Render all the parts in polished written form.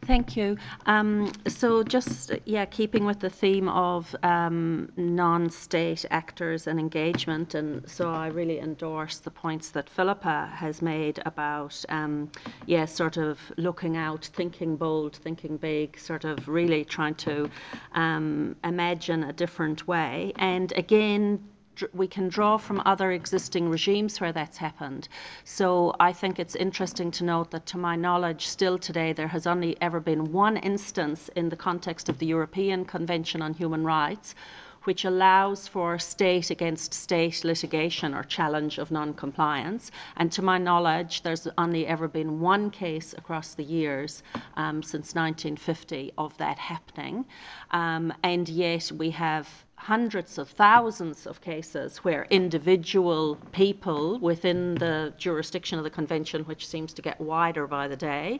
Thank you. So just, yeah, keeping with the theme of non-state actors and engagement, and so I really endorse the points that Philippa has made about, yeah, sort of looking out, thinking bold, thinking big, sort of really trying to imagine a different way. And again, we can draw from other existing regimes where that's happened. So I think it's interesting to note that, to my knowledge, still today there has only ever been one instance in the context of the European Convention on Human Rights which allows for state against state litigation or challenge of non-compliance. And to my knowledge, there's only ever been one case across the years since 1950 of that happening. And yet we have hundreds of thousands of cases where individual people within the jurisdiction of the convention, which seems to get wider by the day,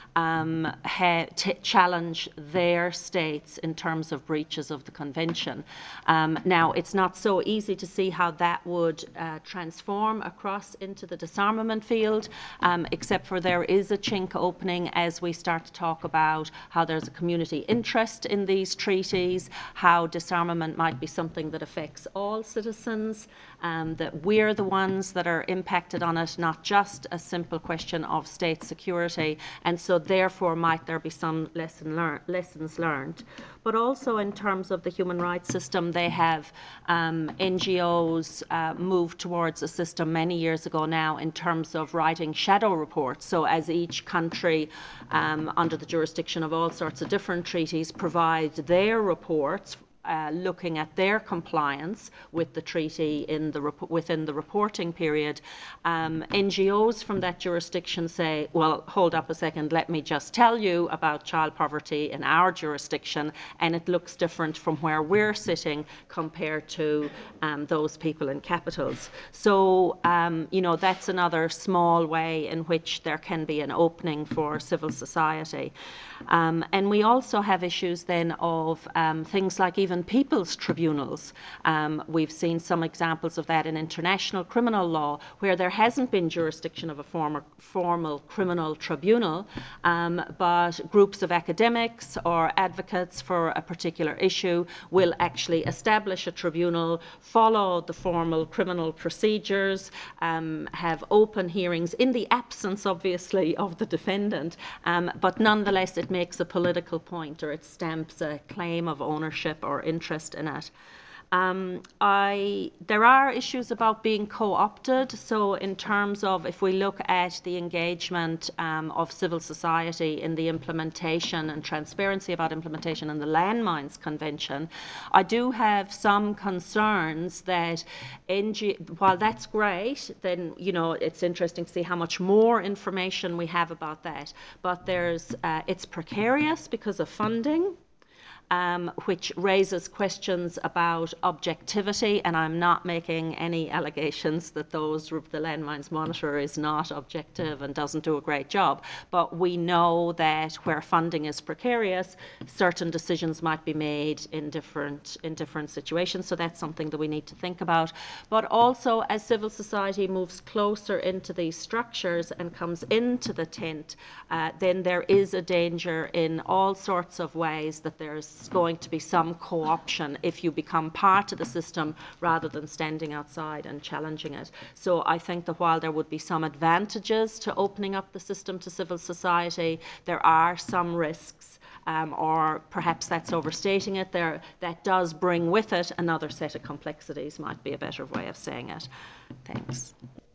challenge their states in terms of breaches of the convention. Now, it's not so easy to see how that would transform across into the disarmament field, except for there is a chink opening as we start to talk about how there's a community interest in these treaties, how disarmament might be something that affects all citizens, that we're the ones that are impacted on it, not just a simple question of state security. And so therefore might there be some lessons learned. But also in terms of the human rights system, they have NGOs moved towards a system many years ago now in terms of writing shadow reports. So as each country under the jurisdiction of all sorts of different treaties provides their reports, looking at their compliance with the treaty within the reporting period, NGOs from that jurisdiction say, well, hold up a second, let me just tell you about child poverty in our jurisdiction, and it looks different from where we're sitting compared to those people in capitals. So, you know, that's another small way in which there can be an opening for civil society. And we also have issues then of things like even people's tribunals. We've seen some examples of that in international criminal law where there hasn't been jurisdiction of a formal criminal tribunal, but groups of academics or advocates for a particular issue will actually establish a tribunal, follow the formal criminal procedures, have open hearings in the absence, obviously, of the defendant, but nonetheless it makes a political point, or it stamps a claim of ownership or interest in it. There are issues about being co-opted. So in terms of, if we look at the engagement of civil society in the implementation and transparency about implementation in the Landmines Convention, I do have some concerns that while that's great, then, you know, it's interesting to see how much more information we have about that. But it's precarious because of funding. Which raises questions about objectivity, and I'm not making any allegations that the Landmines Monitor is not objective and doesn't do a great job, but we know that where funding is precarious, certain decisions might be made in different situations, so that's something that we need to think about. But also, as civil society moves closer into these structures and comes into the tent, then there is a danger in all sorts of ways that there's going to be some co-option if you become part of the system rather than standing outside and challenging it. So I think that while there would be some advantages to opening up the system to civil society, there are some risks, or perhaps that's overstating it, that does bring with it another set of complexities, might be a better way of saying it. Thanks.